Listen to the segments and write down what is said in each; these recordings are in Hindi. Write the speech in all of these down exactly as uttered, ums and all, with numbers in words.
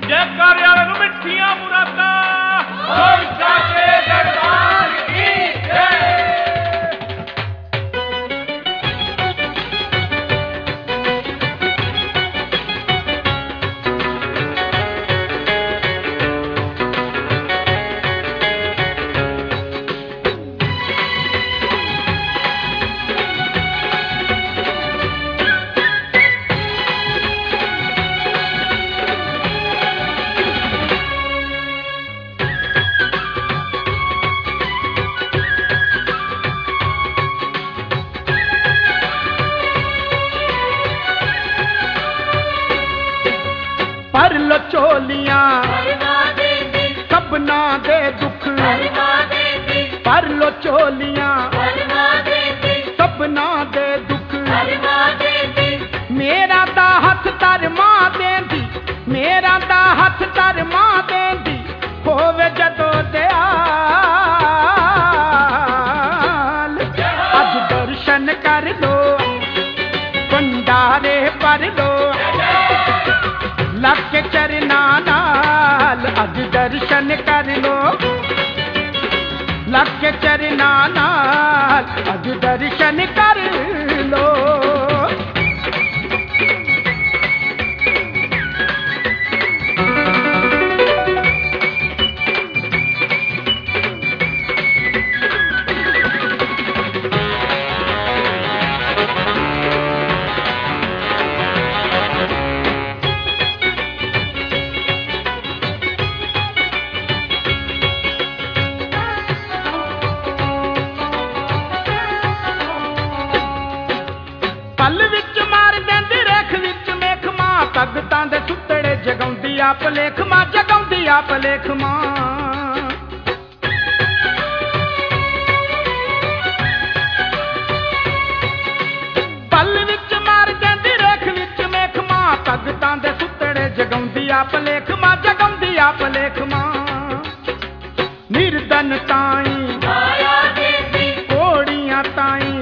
जयकारे वाले मिठियां मुरादा बोल साचे दरबार की जय। पर लो चोलियां सबना दे दुख, पर लो चोलियां सबना दे दुख। मेरा दा हथ तर मां देंदी, मेरा दा हथ तर मां देंदी, होवे जदों दयाल। अज दर्शन कर लो भंडारे पर लो, लग के चरना नाल अज दर्शन कर लो, लग के चरना नाल अज दर्शन कर लो। पल विच मार देंदी रेख विच मेख मां, भगतां दे सुतड़े जगाउंदी आप लेख मां, जगाउंदी आप लेख मां। पल विच मार देंदी रेख विच मेख मां, भगतां दे सुतड़े जगाउंदी आप लेख मां, जगाउंदी आप लेख मां। निर्धन ताई कोड़ियां ताई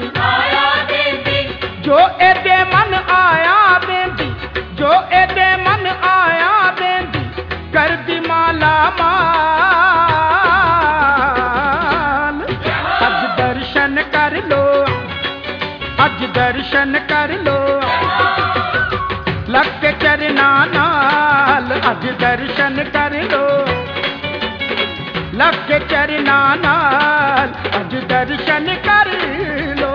जो एदे मन आया बेंदी, जो एदे मन आया बेंदी, कर दी माला माल। अज दर्शन कर लो, अज दर्शन कर लो, लग के चरना नाल अज दर्शन कर लो, लग के चरना नाल अज दर्शन कर लो।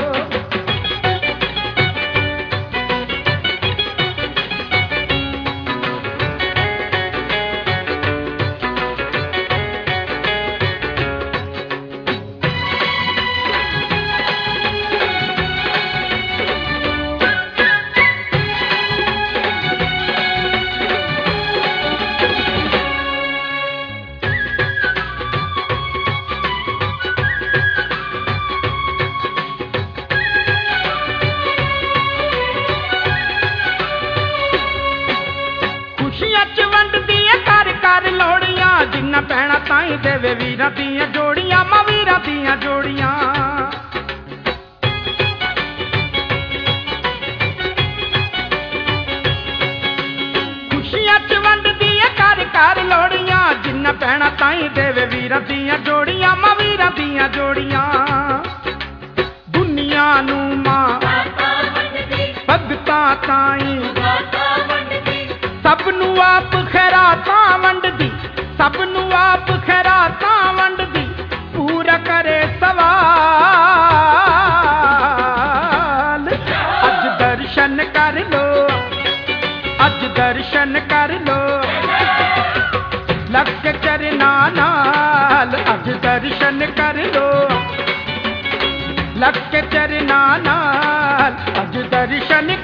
जिन्ना पैना ताई देवे वीरा दियां जोड़ियां, मां वीरा दियां जोड़ियां। खुशियां च वंड दिए कर कर लोड़ियां, जिन्ना पैना ताई देवे वीरा दियां जोड़ियां, मां वीरा दियां जोड़ियां। दुनिया नू मां भगतां ताई सब नू आप खैरातां वंडदी, सब नू आप खैरातां वंडदी, पूरा करे सवाल। अज दर्शन कर लो, अज दर्शन कर लो, लग के चरना नाल अज दर्शन कर लो, लग के चरना नाल अज दर्शन